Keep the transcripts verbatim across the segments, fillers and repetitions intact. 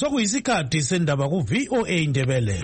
Sokuyisikhathi sendaba ku V O A Indebele.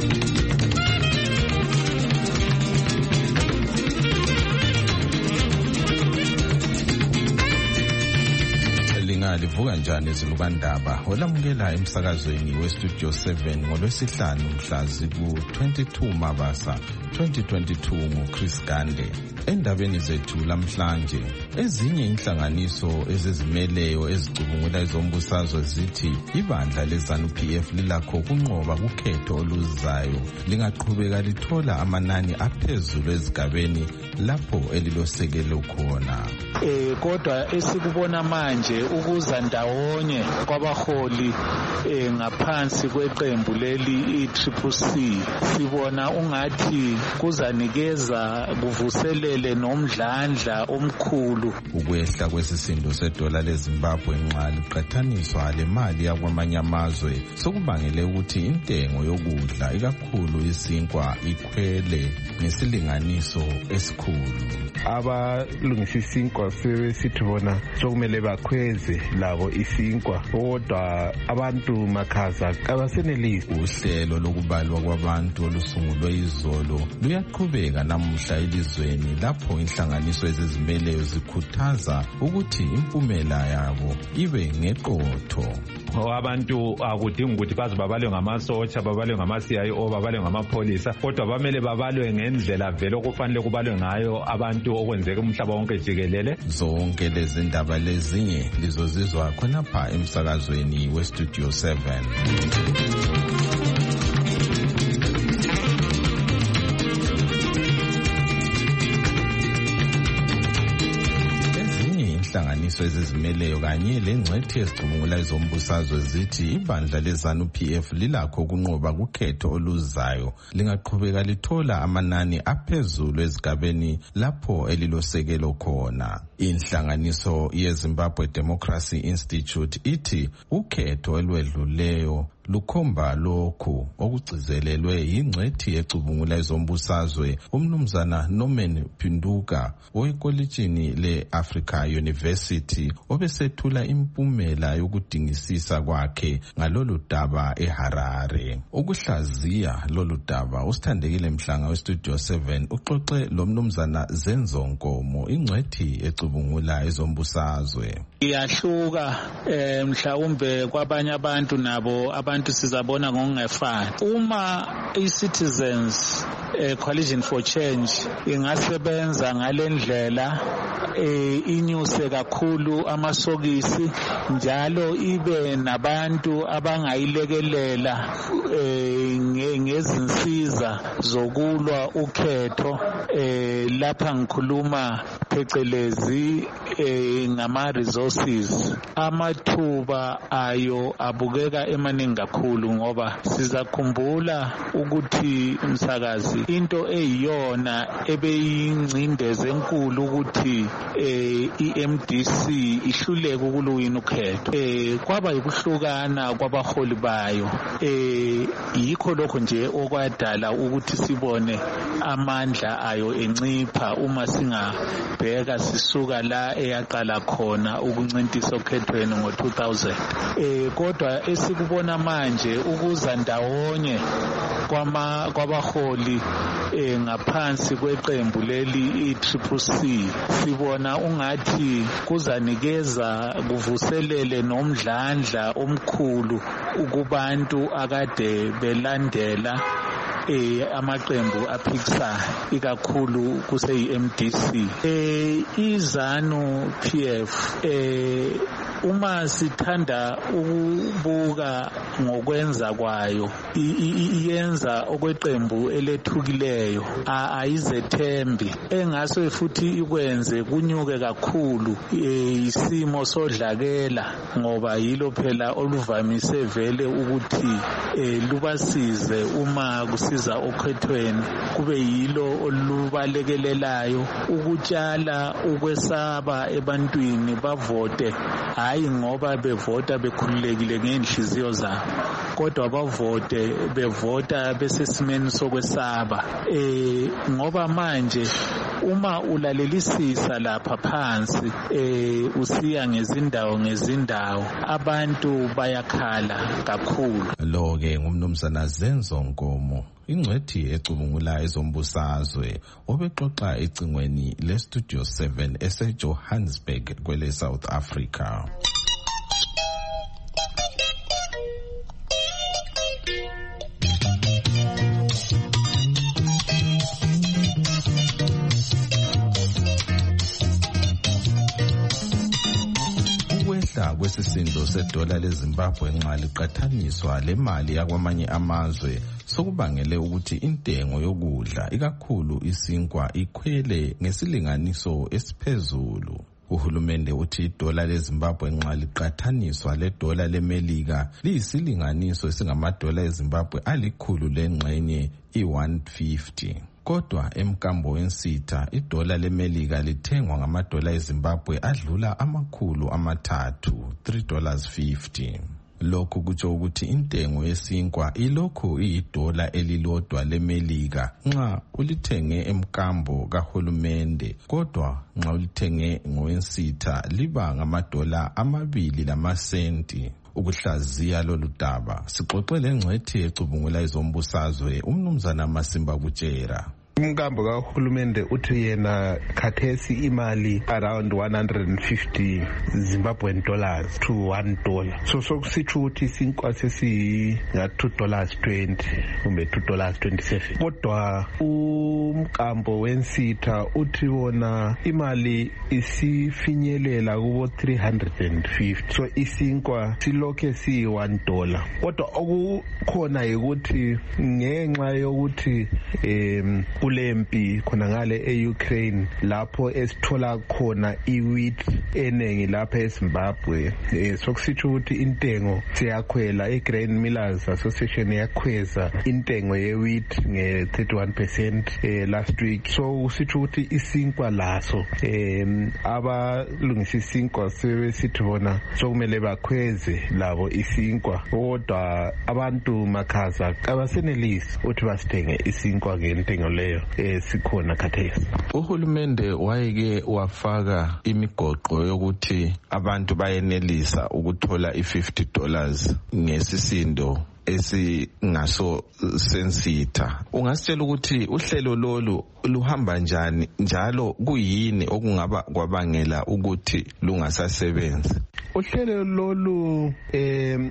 Livuka njani izilukandaba olamukela emsakazweni westudio seven ngolwesihlanu mhla ziku twenty-two Mabasa twenty twenty-two nguChris Gande. Endabeni zethu lamhlanje, ezinye inhlanganiso ezizimeleyo ezicubungula izombusazwe zithi ibandla leZANU P F lilakho kunqoba kukhetho oluzayo lingaqhubeka lithola amanani aphezulu ezigabeni lapho elilosekelo khona. Eh kodwa esikubona manje ukuza ndawonye kwabaholi eh ngaphansi kweqembu leli i-Triple C sibona ungathi kuzanikeza kuvuselele nomdlandla omkhulu. Ukwehla kwesisindo sedola leZimbabwe nxa liqhathaniswa lemali yakwamanye amazwe sokubangele ukuthi intengo yokudla ikakhulu isinkwa ikhwele ngesilinganiso esikhulu. Abalungisa isinkwa sebesithi bona sokumele bakhweze labo isinkwa kodwa abantu makhaza abasenelisi. Uhlelo lokubalwa kwabantu olusungulwe izolo luyaqhubeka namuhla elizweni lapho inhlanganiso ezizimeleyo zikhuthaza ukuthi impumela yabo ibe ngeqotho. Abantu akudingi ukuthi baze babalwe ngamasotsha, babalwe ngama-C I O, babalwe ngamapholisa, kodwa bamele babalwe ngendlela vele okufanele kubalwe ngayo abantu okwenzeka umhlaba wonke jikelele. Zonke lezi ndaba lezinye lizozizwa khonapha emsakazweni westudio seven. Inhlanganiso ezizimeleyo kanye lengcwethi ezicubungula izombusazwe zithi ibandla leZANU P F lilakho kunqoba kukhetho oluzayo lingaqhubeka lithola amanani aphezulu ezigabeni lapho elilosekelo khona. Inhlanganiso yeZimbabwe Democracy Institute ithi ukhetho olwedluleyo lukhomba lokhu okugcizelelwe yingcwethi ecubungula izombusazwe umnumzana Norman Pinduka owekolitshini le-Africa University obesethula impumela yokudingisisa kwakhe ngalolu daba eHarare. Ukuhlaziya lolu daba usithandekile Mhlanga westudio seven uxoxe lo mnumzana Zenzo Nkomo ingcwethi ecubungula izombusazwe. Iyahluka eh, mhlawumbe kwabanye abantu nabo abantu sizabona ngokungefani. Uma i-Citizens eh, Coalition for Change ingasebenza ngalendlela eh, inyuse kakhulu amasokisi njalo ibe nabantu abangayilekelela eh, ngezinsiza zokulwa ukhetho eh, lapha ngikhuluma phecelezi eh, ngama resources, amathuba ayo abukeka emaningi kakhulu ngoba sizakhumbula ukuthi umsakazi into eyiyona ebeyingcindeze enkulu ukuthi eh, i-M D C ihluleke ukuwina ukhetho eh, kwaba yikuhlukana kwabaholi bayo eh, yikho lokho nje okwadala ukuthi sibone amandla ayo encipha uma singabheka sisuka la eyaqala khona ukuncintisa okhethweni ngo two thousand. Eh kodwa esikubona manje ukuza ndawonye kwama kwabaholi eh ngaphansi kweqembu leli i-Triple C sibona ungathi kuzanikeza kuvuselele nomdlandla omkhulu ukubantu akade belandela eh amaqembu aphikisayo ikakhulu kuseyi-M D C. eh iZANU P F eh uma sithanda ukubuka ngokwenza kwayo iyenza okweqembu elethukileyo ayizethembi engase futhi ikwenze kunyuke kakhulu isimo sodlakela ngoba yilo phela oluvamise vele ukuthi lubasize uma kusiza okhethweni kube yilo olubalekelelayo ukutshala ukwesaba ebantwini bavote hayi ngoba bevota bekhululekile ngenhliziyo zabo kodwa bavote bevota besesimeni sokwesaba eh ngoba manje uma ulalelisisa lapha phansi eh usiya ngezindawo ngezindawo abantu bayakhala kakhulu. Lo ke ngumnumzana Zenzo Nkomo, ingcwethi ecubungula ezombusazwe obexoxa ecingweni le Studio seven ese Johannesburg kwele South Africa. Kwesisindo sedola leZimbabwe nxa liqathaniswa lemali yakwamanye amazwe sokubangele ukuthi intengo yokudla ikakhulu isinkwa ikhwele ngesilinganiso esiphezulu. Uhulumende uthi idola leZimbabwe nxa liqathaniswa ledola leMelika liyisilinganiso esingamadola eZimbabwe alikhulu lengxenye i one fifty. Kodwa emkambo wensitha idola leMelika lithengwa ngamadola eZimbabwe adlula amakhulu amathathu three dollars fifty. Lokhu kutsho ukuthi intengo yesinkwa ilokhu iyidola elilodwa leMelika nxa ulithenge emkambo kahulumende, kodwa nxa ulithenge ngowensitha liba ngamadola amabili lamasenti. Ukuhlaziya lolu daba sixoxele ngcwethi ecubungula ezombusazwe umnumzana Masimba Kutshera. Umkambo kahulumende uthi yena khathesi imali around one hundred fifty Zimbabwean dollars to one dollar. So sokusitsho ukuthi isinkwa sesi nga two dollars twenty kumbe two dollars twenty-seven. Kodwa umkambo wensitha uthi wona imali isifinyelela kubo three hundred fifty. So isinkwa silokhe si one dollar. Kodwa okukhona ukuthi ngenxa yokuthi em kulempi khona ngale eUkraine lapho esithola khona iwheat enengi lapha eZimbabwe, eh, sokusitsho ukuthi intengo siyakhwela. iGrain Millers Association yakhweza intengo yewheat nge thirty-one percent eh, last week. So usitsho ukuthi isinkwa laso eh, abalungisa isinkwa sebesithi bona sokumele bakhweze labo isinkwa, kodwa abantu makhaza abasenelisi ukuthi basithenge isinkwa ngentengo leyo esikhona khathesi. Uhulumende wayeke wafaka imigoqo yokuthi abantu bayenelisa ukuthola i-fifty dollars ngesisindo esingaso sensitha. Ungasitshela ukuthi uhlelo lolu luhamba njani, njalo kuyini okungaba kwabangela ukuthi lungasasebenzi? Uhlelo lolu eh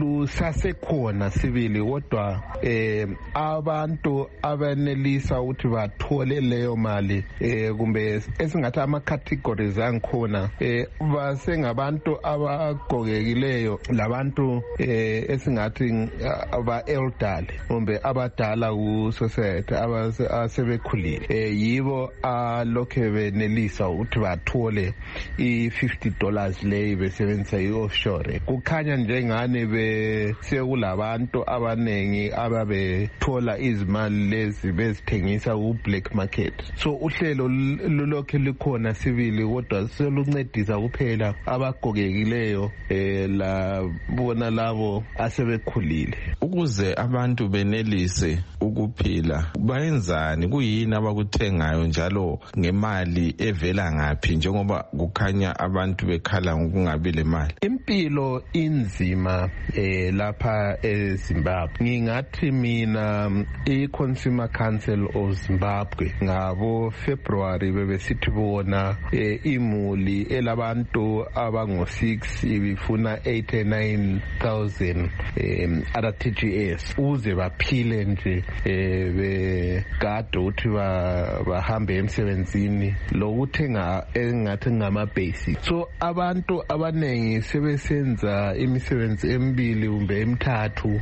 lusasekhona sibili, kodwa eh abantu abanelisa ukuthi bathole leyo mali eh kumbe esingathi ama categories angikhona eh basengabantu abagogekileyo, labantu eh esingathi aba elderly kumbe abadala ku society abasebekhulile, eh yibo alokhe benelisa ukuthi bathole i fifty dollars leyi besebenzisa i-offshore. Kukhanya njengane besekulabantu abanengi ababethola izimali lezi bezithengisa ku black market. So uhlelo lulokhe likhona sibili, kodwa seluncedisa kuphela abagogekileyo eh labona labo asebekhulile. Ukuze abantu benelise ukuphila bayenzani? Kuyini abakuthengayo njalo ngemali evela ngaphi, njengoba kukhanya abantu bekhala ngokungabi le mali? Impilo inzima eh lapha eZimbabwe. Ngingathi mina i-Consumer Council of Zimbabwe ngabo February bebesithi bona eh, imuli elabantu abango six ibifuna eighty-nine thousand eh, R T G S uze baphile nje eh begade uthi bahambe emsebenzini lokuthenga engathi ngama basic. So abantu abanengi sebesenza imisebenzi emibili kumbe emithathu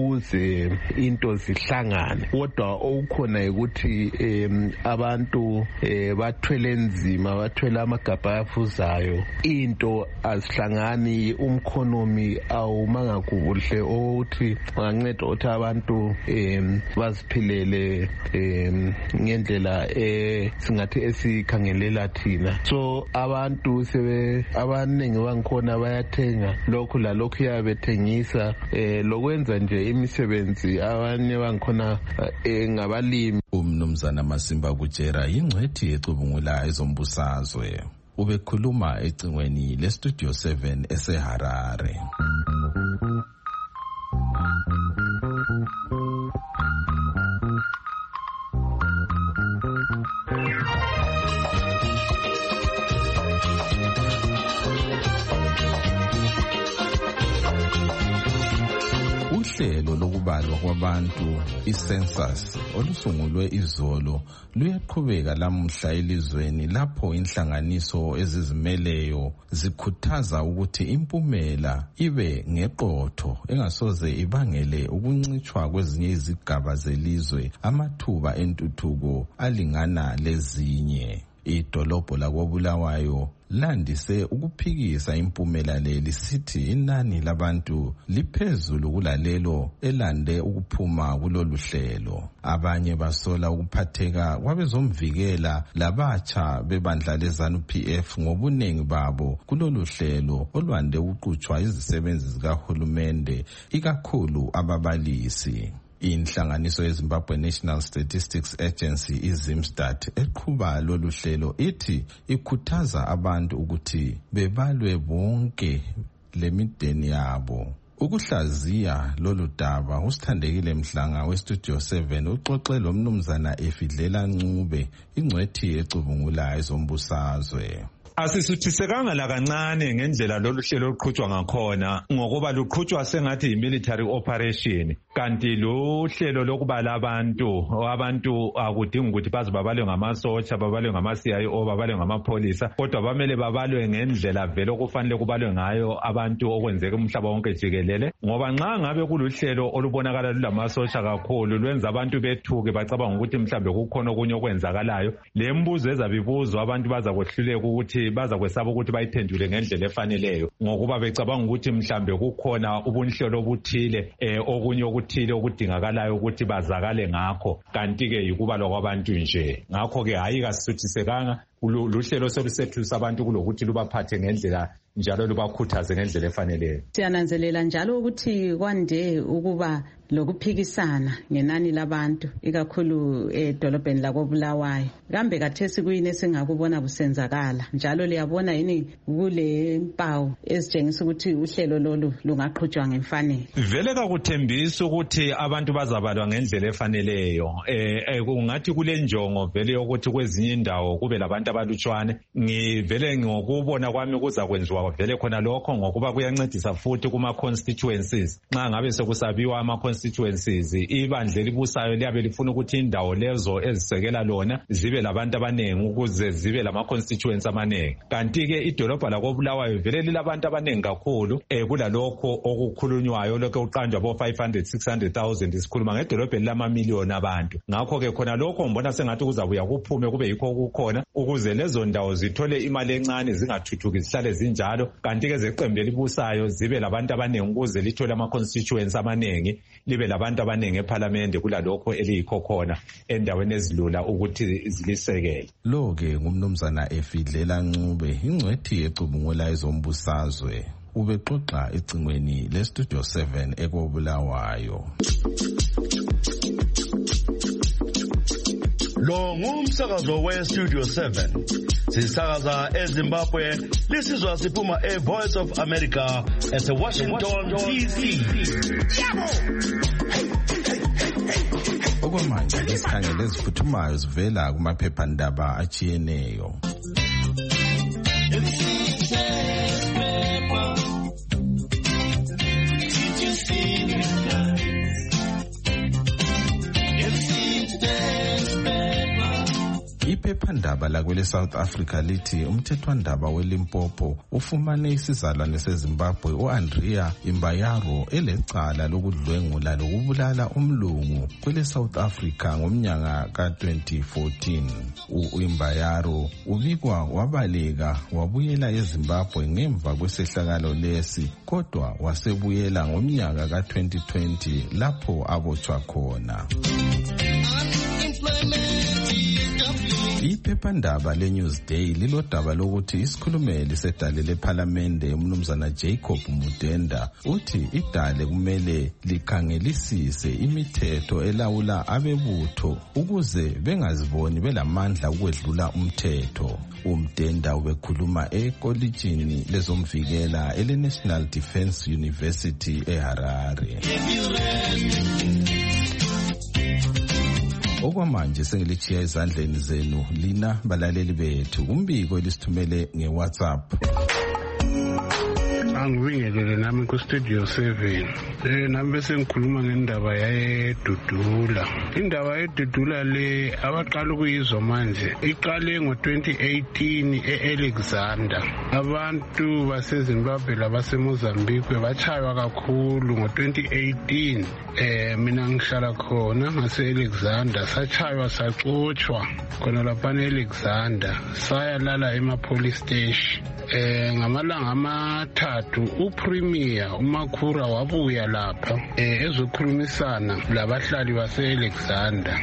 ukuze into zihlangane, kodwa okukhona ukuthi um, abantu eh, bathwele nzima, bathwele amagabha afuzayo, into azihlangani, umkhonomi awumanga kuhle ukuthi unganceda ukuthi abantu um, baziphilele um, ngendlela eh, singathi esikhangelela thina. So abantu sebe abanengi bangikhona bayathenga ukuthenga lokhu lalokhu yabethengisa eh lokwenza nje imisebenzi abanye bangikhona ngabalimi. Umnumzana Masimba Kutshera yingcwethi ecubungula ezombusazwe. Ubekhuluma ecingweni le Studio seven eseHarare. Uhlelo lokubalwa kwabantu i-census olusungulwe izolo luyaqhubeka lamuhla elizweni lapho inhlanganiso ezizimeleyo zikhuthaza ukuthi impumela ibe ngeqotho engasoze ibangele ukuncitshwa kwezinye izigaba zelizwe amathuba entuthuko alingana lezinye. Idolobho lakoBulawayo landise ukuphikisa impumela le lisithi inani labantu liphezulu kulalelo elande ukuphuma kulolu hlelo. Abanye basola ukuphatheka kwabezomvikela labatsha bebandla leZANU P F ngobunengi babo kulolu hlelo olwande ukuqhutshwa izisebenzi zikahulumende ikakhulu ababalisi. Inhlanganiso yeZimbabwe National Statistics Agency iZimStat eqhuba lolu hlelo ithi ikhuthaza abantu ukuthi bebalwe bonke lemideni yabo. Ukuhlaziya lolu daba uSithandekile Mhlanga weStudio seven uxoxe lo mnumzana Efidlela Ncube ingcwethi ecubungula ezombusazwe. Asisuthisekanga la kancane ngendlela lolu hlelo luqhutshwa ngakhona ngokuba luqhutshwa sengathi yi-military operation, kanti lo hlelo lokubala abantu abantu akudingi ukuthi baze babalwe ngamasotsha, babalwe ngama-C I O, babalwe ngamapholisa, kodwa bamele babalwe ngendlela vele okufanele kubalwe ngayo abantu okwenzeka umhlaba wonke jikelele, ngoba nxa ngabe kuluhlelo olubonakala lulamasotsha kakhulu lwenza abantu bethuke bacabanga ukuthi mhlambe kukhona okunye okwenzakalayo. Le mbuzo ezabibuzwa abantu baza kwehluleka ukuthi baza kwesaba ukuthi bayiphendule ngendlela efaneleyo ngokuba becabanga ukuthi mhlambe kukhona ubunhlelo obuthile eh okunye okuthile okudingakalayo ukuthi bazakale ngakho, kanti ke yikubalwa kwabantu nje. Ngakho ke hayi kasuthisekanga luhlelo solusethusa abantu kulokuthi lubaphathe ngendlela njalo lubakhuthaze ngendlela efaneleyo. Siyananzelela njalo ukuthi kwande ukuba lokuphikisana ngenani labantu ikakhulu edolobheni lakoBulawayo. Kambe kathesi kuyini esingakubona kusenzakala njalo liyabona yini kule mpawu ezitshengisa ukuthi uhlelo lolu lungaqhutshwa ngemfanelo? Vele kakuthembisa ukuthi abantu bazabalwa ngendlela efaneleyo. Eh kungathi kule njongo vele yokuthi kwezinye indawo kube labantu abalutshwane. Ngivele ngokubona kwami kuza kwenziwa vele khona lokho ngokuba kuyancedisa futhi kuma constituencies. Nxa ngabe sekusabiwa ama constituencies ibandla elibusayo liyabe lifuna ukuthi indawo lezo ezisekela lona zibe labantu abanengi ukuze zibe lama constituencies amanengi, kanti ke idolobha lakoBulawayo vele lilabantu abanengi kakhulu eh kulalokho okukhulunywayo lokho uqanjwa bo five hundred six hundred thousand isikhuluma ngedolobha lama million abantu. Ngakho ke khona lokho ngibona sengathi kuzabuya kuphume kube yikho kukhona ukuze lezo ndawo zithole imali encane zingathuthuki zihlale zinjalo, kanti ke zeqembu elibusayo zibe labantu abanengi ukuze lithole ama constituencies amanengi, libe labantu abanengi eParliament kulalokho eliyikho khona endaweni ezilula ukuthi zilisekele. Lo ke ngumnumzana Efidlela Ncube ingcwethi ecubungula ezombusazwe ubexoxa ecingweni le Studio seven ekoBulawayo. Lo ngumsakazo we Studio seven. Sisakaza eZimbabwe, lisizwa siphuma e Voice of America ese Washington D C. Okwamanje lesikhangele eziphuthumayo zivela kumaphephandaba achiyeneyo. Iphephandaba lakwele South Africa lithi umthethwandaba weLimpopo ufumane isizalwane seZimbabwe uAndrea Imbayaro elecala lokudlwengula lokubulala umlungu kwele South Africa ngomnyaka ka twenty fourteen. uImbayaro ubikwa wabaleka wabuyela eZimbabwe ngemva kwesehlakalo lesi, kodwa wasebuyela ngomnyaka ka twenty twenty lapho abotshwa khona. Iphephandaba le-Newsday lilodaba lokuthi isikhulumeli sedale lephalamende umnumzana Jacob Mudenda uthi idale kumele likhangelisise imithetho elawula abebutho ukuze bengaziboni belamandla ukwedlula umthetho. Umdenda ubekhuluma ekolijini lezomvikela ele-National Defence University eHarare. Okwamanje sengilichiya ezandleni zenu lina balaleli bethu. Umbiko elisithumele ngeWhatsApp. Angibingelele nami ku-Studio seven. Eh nami bese ngikhuluma ngendaba yayedudula. Indaba yedudula le abaqala ukuyizwa manje iqale ngo-twenty eighteen e-Alexander. Abantu baseZimbabwe labaseMozambique bachaywa kakhulu ngo-twenty eighteen. Eh mina ngihlala khona ngase-Alexander, sachaywa saxotshwa khona lapha e-Alexander, sayalala ema-police station. Eh ngamalanga amathathu uPremier uMakhura wabuya lapha eh ezokhulumisana labahlali base-Alexander.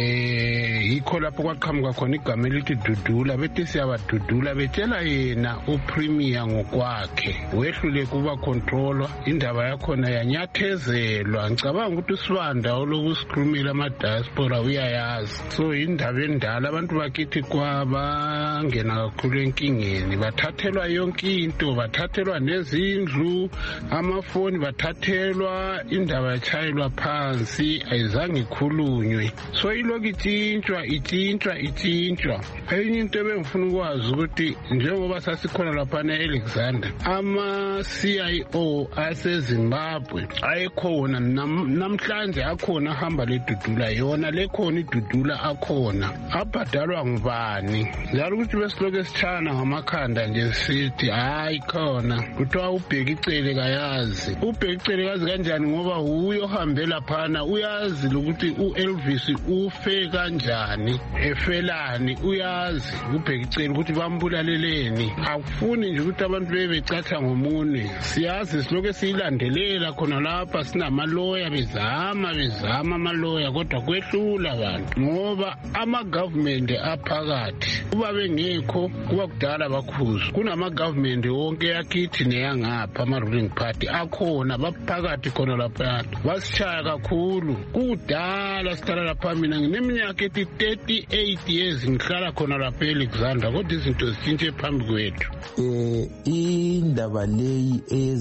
Eh yikho lapho kwaqhamuka khona igama elithi Dudula, bethi siyabadudula, betshela yena uPremier ngokwakhe. Wehlule kuba controller, indaba yakhona yanyathezelwa. Ngicabanga ukuthi uSibanda olokusikhulumela ama-diaspora uyayazi. So indaba endala abantu bakithi kwabangena kakhulu enkingeni, bathathelwa yonke into, bathathelwa nezindlu, amafoni bathathelwa, indaba yachayelwa phansi, ayizange ikhulunywe. So iloku itshintshwa itshintshwa itshintshwa. Enye into ebengifuna ukwazi ukuthi njengoba sasikhona lapha e-Alexander, ama-C I O aseZimbabwe ayekhona namhlanje, akhona ahamba ledudula, yona lekhona idudula akhona, abhadalwa ngubani? Njalo ukuthi besiloku esitshana ngamakhanda nje sithi hayi khona kuthiwa ubheka icele kayazi. Ubheka icele kazi kanjani? Ngoba uyo hambela phana uyazi ukuthi uElvis ufe kanjani, efelani, uyazi ubheka icele ukuthi bambulaleleni. Akufuni nje ukuthi abantu bebecatha ngomune, siyazi siloke siyilandelela khona lapha, sinamaloya bezama bezama amaloya, kodwa kwehlula abantu ngoba ama-government aphakathi kuba bengekho kuba kudala bakhuzu. Kunama-government wonke yakithi neyangapha, ama-ruling party akhona, baphakathi khona lapha, basishaya kakhulu. Kudala sihlala lapha, mina ngineminyaka ethi thirty-eight years ngihlala khona lapha e-Alexander, kodwa izinto zitshintshe phambi kwethu. Eh indaba leyi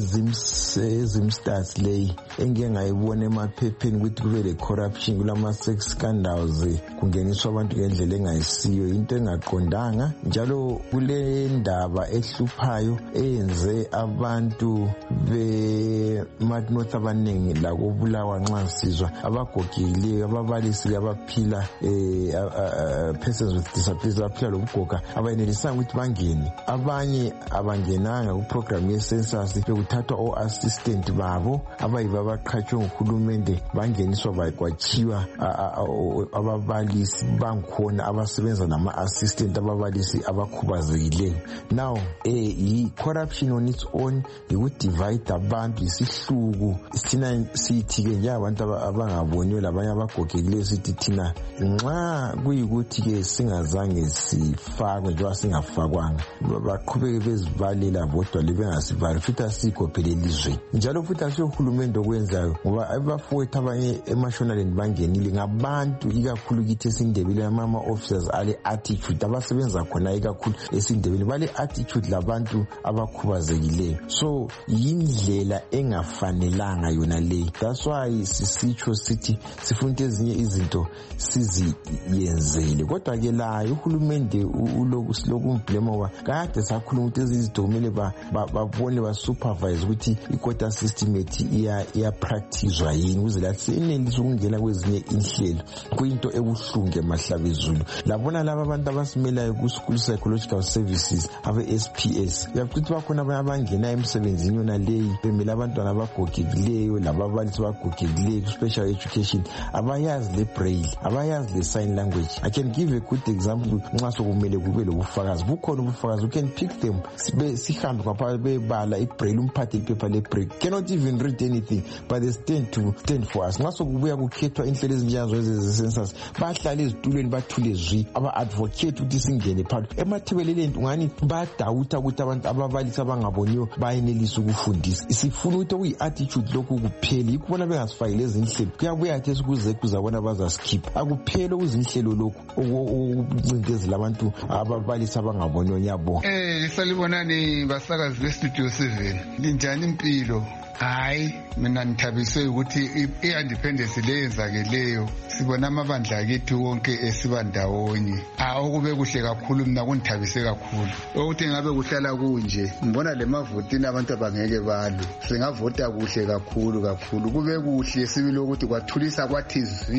ezimstats leyi engike ngayibona emaphepheni ukuthi kube le corruption kulama sex scandals, kungeniswa abantu ngendlela engayisiyo, into engaqondanga. Njalo kule ndaba ehluphayo eyenze abantu be Madnorth abaningi la kobulawa nxa sizwa abagogekileyo, ababalisi abaphila eh persons with disabilities abaphila lobugoga abayenelisanga ukuthi bangene, abanye abangenanga ku program ye census bekuthathwa o assistant babo abayiba abaqhatshwe nguhulumende bangeniswa bayikwachiwa ababalisi bangikhona abasebenza nama assistant ababalisi abakhubazekileyo. Now eh i corruption on its own ikuthi divide abantu, isihluku sina sithi ke nje abantu abangaboniwe labanye abagogekileyo sithi thina nxa kuyikuthi ke singazange sifakwe njengoba singafakwanga baqhubeke bezibalela bodwa lebengasivali futhi asikhophele elizweni. Njalo futhi asiyohulumende okwenzayo ngoba abafowethu abanye emashonaleni bangenile ngabantu ikakhulu kithi esindebele ama officers ale attitude abasebenza khona ikakhulu esindebele bale attitude labantu abakhubazekileyo. So yindlela engafanelanga yona le. That's why sisitsho sithi sifuna ezinye izinto siziyenzele. Kodwa ke la uhulumende uloku siloku umblema wa kade sakhuluma ukuthi izinto kumele babone ba supervise ukuthi i-quota system ethi iya iya practice yini ukuze lathi inelise ukungena kwezinye inhlelo. Kuyinto ebuhlungu emahlabezulu. Labona laba abantu abasimelayo ku school psychological services abe S P S. Uyakuthi bakhona abanye abangena emsebenzini yona leyi bemele abantwana abagogekileyo lababalisi abagogekileyo special education abayazi le braille, abayazi le sign language. I can give a good example. Nxa sokumele kube lobufakazi, bukhona ubufakazi, you can pick them. Sihambe kwapha bebala ibraille, umphathe iphepha le braille, cannot even read anything, but they stand to stand for us. Nxa sokubuya kukhethwa inhlelo ezinjengazo eze-census, bahlala ezitulweni bathule zwi, aba-advocate ukuthi singene phakathi emathebeleleni. Ungani bayadawuta ukuthi abantu ababalisi abangaboniyo bayenelisa ukufundisa. Sifuna ukuthi okuyi-attitude lokhu kuphele, ikubona bengasifakile ezinhlelo kuyabuya khathesi ukuze kuzabona bazaskipha. Akuphele ukuzinhlelo lokhu ukuncindezela abantu ababalisi abangaboniyo. Ngiyabonga. Eh, salibonani basakazi be-Studio seven. Linjani impilo? Hayi, mina ngithabiswe ukuthi i-independence leyenzakeleyo sibona amabandla akithi wonke esibandawonye. Awu kube kuhle kakhulu, mina kungithabise kakhulu. Ukuthi ngabe kuhlala kunje, ngibona le mavotini abantu abangeke balwe. Singavota kuhle kakhulu kakhulu. Kube kuhle sibili ukuthi kwathulisa kwathi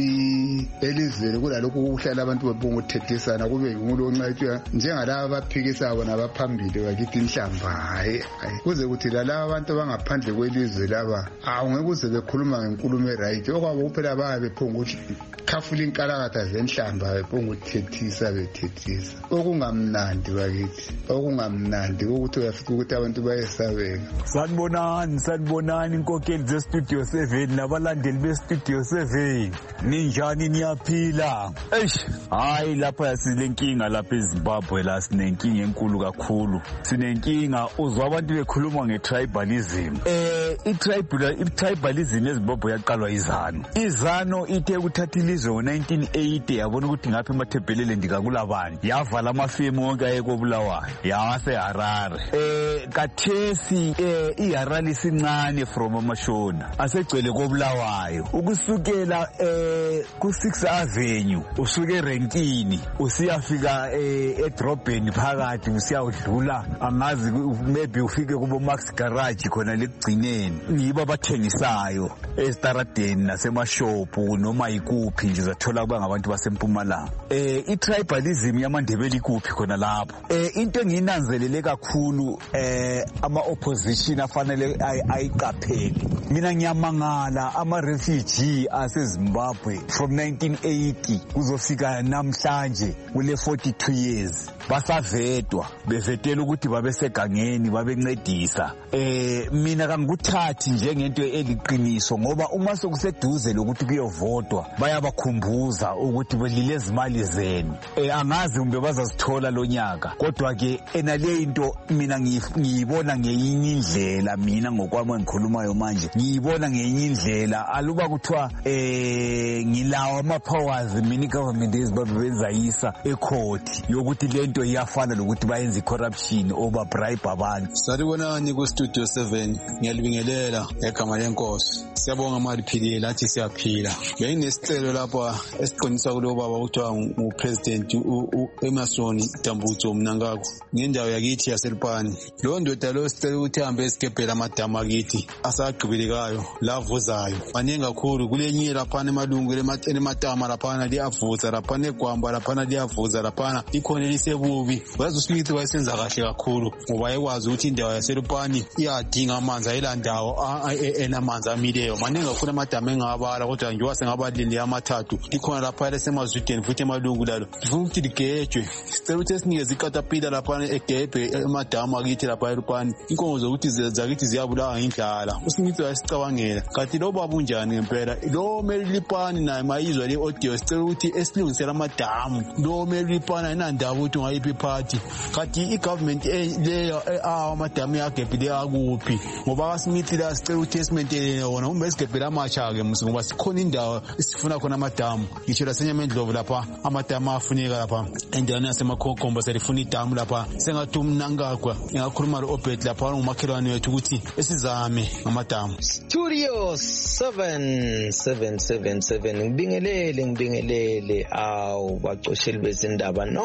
zwi elizweni kulalokho kuhlala abantu bebongothethisana kube ngulo oncayitwa njengalabo abaphikisa bona abaphambili bakithi inhlamba. Hayi, kuze kuthi lalabo abantu abangaphandle kwelizwe laba awungeke uze bekhuluma ngenkulumo eright okwabo kuphela babe bephonga ukuthi khafula inkalakatha zenhlamba bephonga ukuthethisa bethethisa okungamnandi bakithi, okungamnandi ukuthi uyafika ukuthi abantu bayesabeka. Sanibonani, sanibonani inkokheli ze-Studio seven nabalandeli be-Studio seven, ninjani niyaphila? Eish, hayi lapha silenkinga lapha eZimbabwe, la sinenkinga enkulu kakhulu. Sinenkinga uzwa abantu bekhuluma nge-tribalism. Eh i-tribal i-tribalism eZimbabwe yaqalwa izano. Izano ithe ukuthatha ilizwe ngo-nineteen eighty yabona ukuthi ngapha emathebhelele ndikakulabani, yavala amafemu wonke ayekobulawayo yawase Harare. Eh kathesi eh iHarare isincane from amashona asegcwele kobulawayo ukusukela eh ku sixth Avenue usuke eRenkini usiyafika eh edrobheni phakathi usiyadlula angazi maybe ufike kubo Max Garage khona lekugcineni yibo abathengisayo esitaradeni nasemashopu noma ikuphi nje uzathola kuba ngabantu basempumalanga. Eh i-tribalism yamaNdebele ikuphi khona lapho. Eh into engiyinanzelele kakhulu eh ama opposition afanele ayiqaphele. Mina ngiyamangala ama refugee aseZimbabwe from nineteen eighty kuzofika namhlanje kule forty-two years basavetwa bevetela ukuthi babesegangeni babencedisa. Eh mina kangikuthathi njengento eliqiniso ngoba uma sokuseduze lokuthi kuyovotwa bayabakhumbuza ukuthi belile izimali zenu. Eh angazi kumbe bazazithola lonyaka kodwa ke enale into mina ngiyibona ngeyinye indlela. Mina ngokwami engikhulumayo manje ngiyibona ngeyinye indlela. Aluba kuthiwa eh ngilawa ama powers mini government eZimbabwe benzayisa ecourt yokuthi lento iyafana lokuthi bayenza corruption oba bribe abantu. Salibonani ku Studio seven, ngiyalibingelela egama lenkosi. Siyabonga maliphilile lathi siyaphila. Yayinesicelo lapha esiqinisa kulo baba uthiwa uPresident uEmmerson Dambudzo Mnangagwa ngendawo yakithi yaseLupane. Lo ndoda lo sicela ukuthi ahambe esikebhela amadamu akithi asagqibelekayo lavuzayo maningi kakhulu kulenye laphana emalungu ematama laphana liyavuza laphana egwamba laphana liyavuza laphana ikhona lisebubi. Wazi uSmith wayesenza kahle kakhulu ngoba yekwazi ukuthi indawo yaseLupane iyadinga amanzi ayilandawo enamanzi amileyo maningi kakhulu amadamu engabala kodwa nje wasengabalinde amathathu likhona lapha lesemazwideni futhi emalungu lalo ngifuna ukuthi ligejwe. Sicela ukuthi sinikeze ikatapila laphana egebhe emadamu akithi lapha eLupane inkonzo zokuthi zakithi ziyabulawa ngindlala. uSmith wayesicabangela kanti lo baba unjani ngempela lo Melipane naye mayizwa le audio sicela ukuthi esilungisela amadamu lo Melipane ayinandaba ukuthi ngayiphi party kanti igovernment leyo amadamu yagebhile akuphi ngoba kaSmith la sicela ukuthi esimentele wona uma esigebhela amatsha ke musi ngoba sikhona indawo sifuna khona amadamu ngisho lasenyamendlovu lapha amadamu afuneka lapha endaweni yasemakhokhombo selifuna idamu lapha sengathi uMnangagwa engakhuluma lo Obed lapha ngumakhelwane wethu ukuthi esizame ngamadamu. Studio seven seven seven seven ngibingelele ngibingelele awu bacosheli bezindaba no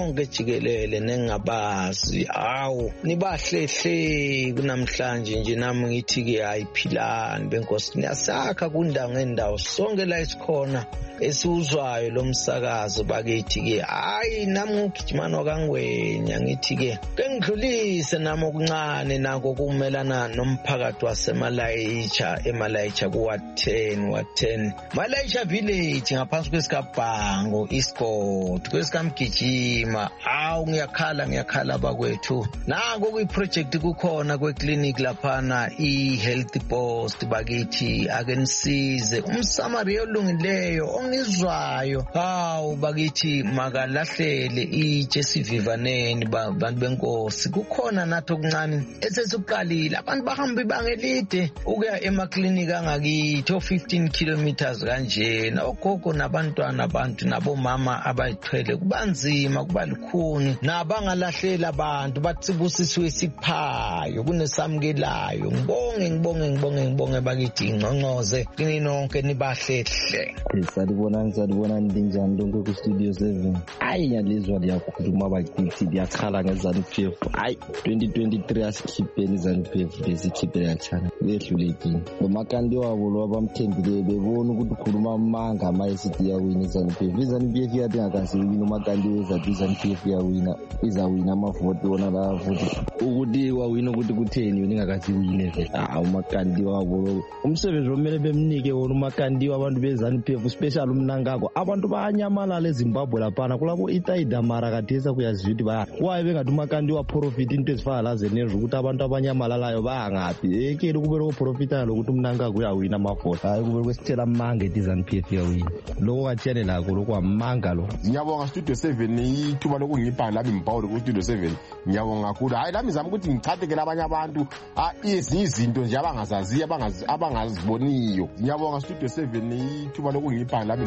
nonke jikelele nengabazi awu nibahlehle kunamhlanje nje nami ngithi ke ayiphilani benkosi niyasakha kundawo ngendawo sonke la isikhona esiuzwayo lo msakazo bakithi ke hayi nami ngigijimana wakangwenya ngithi ke kengidlulise nami okuncane nako kumelana nomphakathi waseMalayicha eMalayicha kuwa ten wa ten Malayicha village ngaphansi kwesikabhango iScott kwesikamgijima awu ngiyakhala ngiyakhala bakwethu nako kuyiproject kukhona kweclinic laphana ihealth post bakithi ake nisize umsamaria olungileyo ongizwayo hawu bakithi makalahlele itshe sivivaneni bantu benkosi kukhona nathi okuncane esesiqalile abantu bahamba ibangelide ukuya emaklinika angakithi fifteen kilometers kanjena ogogo nabantwana abantu nabomama abayithwele kubanzima kuba likhuni nabangalahlela abantu batsibusiswe siphayo kunesamukelayo ngibonge ngibonge ngibonge ngibonge bakithi ingqongqoze kini nonke nibahlehle salibona ngisalibona ndinjani lonke ku studio seven hayi ngiyalizwa liyakhuluma bakithi liyakhala ngeZANU-P F hayi twenty twenty-three asikhipheni iZANU-P F besikhiphele kathana behlulekile lomakandi wabo lo abamthembile bebona ukuthi ukhuluma amanga ama esithi yawina iZANU-P F iZANU-P F yathi ngakazi wina umakandi wezathi iZANU-P F yawina izawina amavoti wona la voti ukuthi wawina ukuthi kutheni wena ngakazi wine vele ah umakandi wabo umsebenzi omele bemnike wona umakandi wabantu beZANU-P F special umnangako abantu bayanyamalala eZimbabwe laphana kulabo itaida mara kathesa kuyaziwa ukuthi baya kwaye bengathi umakandi wa profit into ezifana la zenezwe ukuthi abantu abanyamalalayo bayangaphi ekele kubele ko profita lokuthi umnangako uyawina amavoti hayi kubele kwesithela amanga iZANU-P F yawina lokho kathiyane lakho lokho amanga lo ngiyabonga studio seven ithuba lokungipha lami impawulo ku studio seven ngiyabonga kakhulu hayi lami zami ukuthi ngichathekele abanye abantu ezinye izinto nje abangazaziyo abangaziboniyo ngiyabonga studio seven ithuba lokungipha lami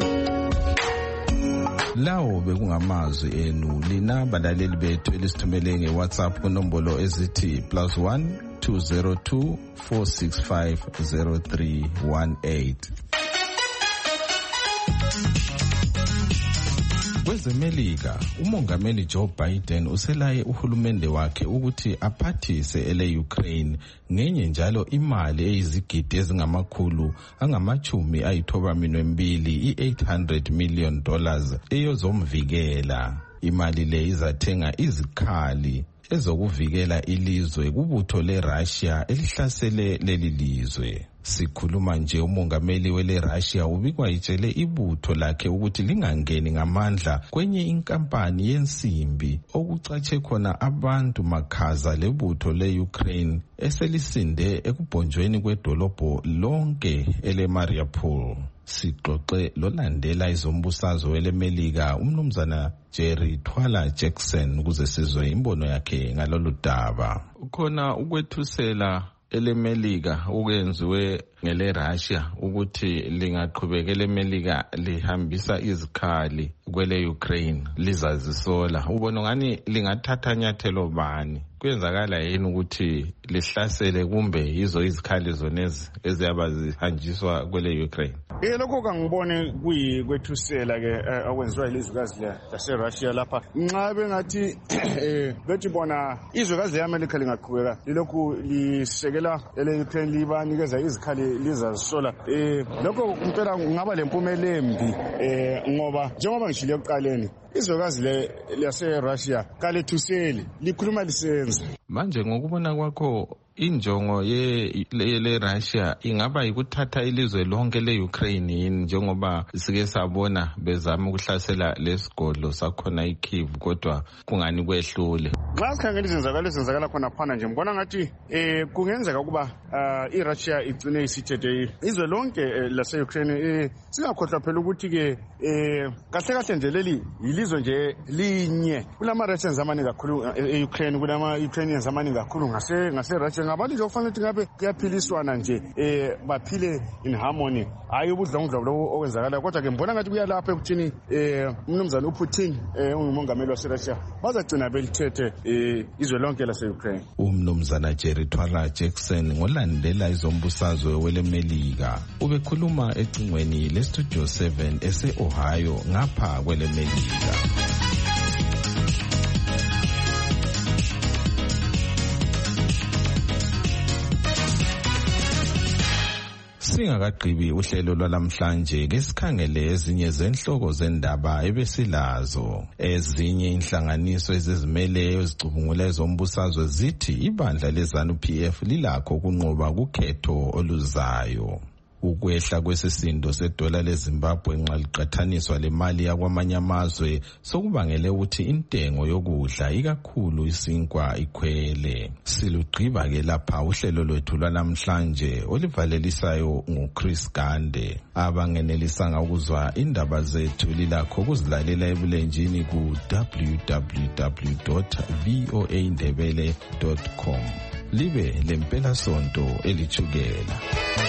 lawo bekungamazwi enu lina balaleli bethu elisithumele ngeWhatsApp kunombolo ezithi plus one two zero two four six five zero three one eight. KwezeMelika umongameli Joe Biden uselaye uhulumende wakhe ukuthi aphathise ele Ukraine ngenye njalo imali eyizigidi ezingamakhulu angamachumi ayithobamino mbili i eight hundred million dollars eyozomvikela. Imali le izathenga izikhali ezokuvikela ilizwe kubutho leRussia elihlasele leli lizwe. Sikhuluma nje umongameli wele Russia ubikwa itshele ibutho lakhe ukuthi lingangeni ngamandla kwenye inkampani yensimbi okucatshe khona abantu makhaza lebutho le Ukraine eselisinde ekubhonjweni kwedolobho lonke ele Mariupol. Sixoxe lolandela izombusazwe weleMelika umnumzana Jerry Twala Jackson ukuze sizwe imbono yakhe ngalolu daba. Khona ukwethusela eleMelika ukwenziwe ngele Russia ukuthi lingaqhubekela eMelika lihambisa izikhali kwele Ukraine lizazisola. Ubona ngani lingathatha nyathelo bani? Kwenzakala yini ukuthi lihlasele kumbe yizo izikhali zonezi eziyaba zihanjiswa kwele Ukraine? Eh lokho kangibone kuyikwethusela ke okwenziwa ilizwekazi laseRussia lapha. Nxa bengathi eh bethi bona izwekazi leAmerica lingaqhubeka lokhu lisekela ele Ukraine libanikeza izikhali lizazisola. Eh lokho kumpela ngaba lempumelelo embi eh ngoba njengoba ngishilo ekuqaleni izwekazi le laseRussia kalethuseli likhuluma lisenza. Manje ngokubona kwakho injongo ye le Russia ingaba yikuthatha ilizwe lonke le Ukraine yini njengoba sike sabona bezama ukuhlasela lesigodlo sakhona iKyiv kodwa kungani kwehlule? Nxa sikhangela izenzakalo ezenzakala khona phana nje ngibona ngathi eh kungenzeka ukuba iRussia igcine isithethe izwe lonke lase Ukraine eh singakhohlwa phela ukuthi ke eh kahle kahle nje leli yilizwe nje linye kulama Russians amaningi kakhulu eUkraine kulama Ukrainians amaningi kakhulu ngase ngase Russia ngabantu nje kufanele ukuthi ngabe kuyaphiliswana nje eh baphile in harmony hayi ubudlangudla lobo okwenzakala kodwa ke ngibona ngathi kuyalapha ekuthini eh umnumzana uPutin eh ungumongameli waseRussia bazagcina belithethe eh izwe lonke lase Ukraine. Umnumzana Jerry Twala Jackson ngolandela izombusazwe weleMelika ubekhuluma ecingweni le Studio seven ese Ohio ngapha kweleMelika. Singakagqibi uhlelo lwalamhlanje ke sikhangele ezinye zenhloko zendaba ebesilazo. Ezinye inhlanganiso ezizimeleyo ezicubungula ezombusazwe zithi ibandla leZANU P F lilakho kunqoba kukhetho oluzayo. Ukwehla kwesisindo sedola leZimbabwe nxa liqathaniswa lemali yakwamanye amazwe sokubangele ukuthi intengo yokudla ikakhulu isinkwa ikhwele. Silugqiba ke lapha uhlelo lwethu lwanamhlanje olivalelisayo nguChris Gande. Abangenelisanga ukuzwa indaba zethu lilakho kuzilalela ebulenjini ku w w w dot voa ndebele dot com. Libe lempela sonto elithukela.